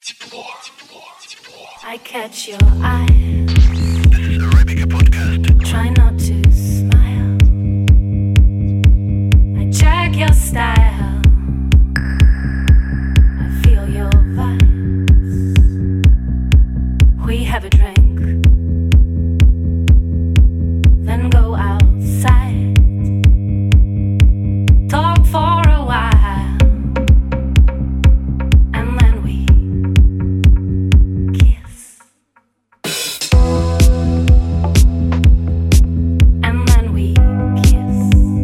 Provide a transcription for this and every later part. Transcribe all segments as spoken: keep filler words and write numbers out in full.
I catch your eye. This is Arabica Podcast. Try not to smile. I check your style. I feel your vibes. We have a drink, then go outside. Talk for a while, and then we kiss. And then we kiss.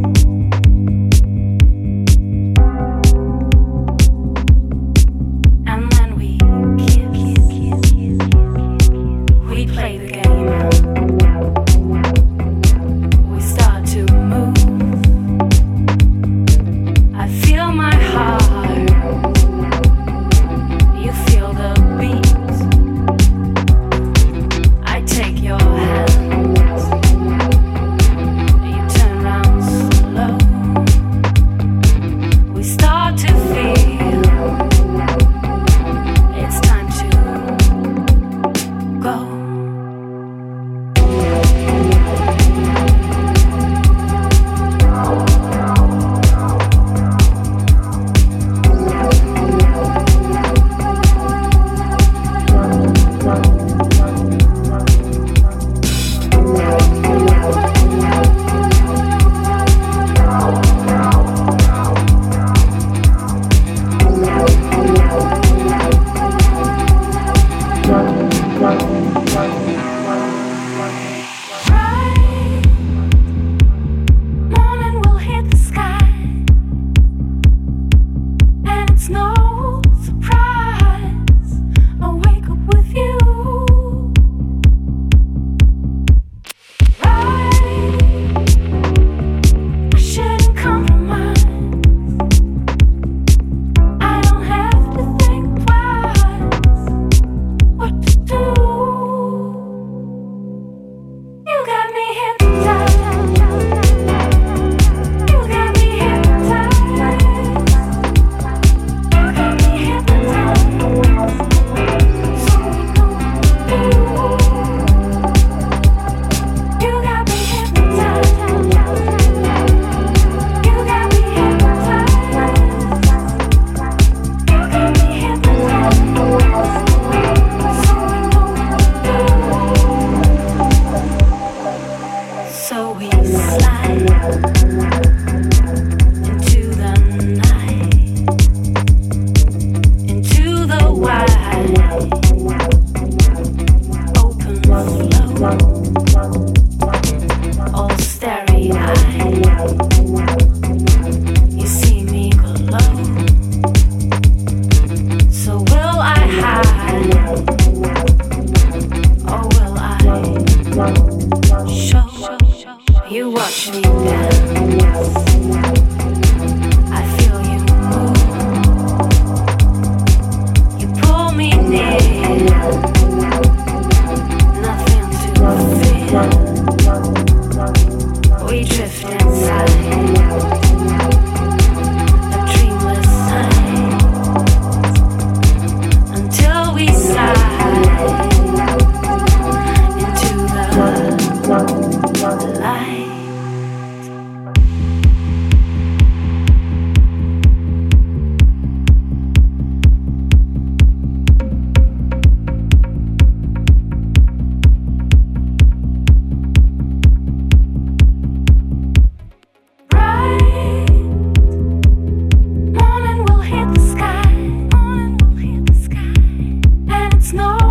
And then we kiss. We play the game. We start to move. I feel my heart. You feel the beat. I take your hand. You turn round slow. We start to feel it's time to go. Morning will hit the sky, and it's no surprise I wake up with you. Right, I shouldn't compromise. I don't have to think twice what to do. You got me hypnotized. You got me hypnotized. You got me hypnotized. So we gon' do. You got me hypnotized. You got me hypnotized. You got me hypnotized. So we gon' do. So we slide into the night, into the wide open flow, all starry-eyed. You see me glow. So will I hide, or will I show? You watch me dance. I feel you move. You pull me near. Nothing to fear. We drift inside a dreamless night until we slide into the light. Bright morning will hit the sky. Morning will hit the sky, and it's no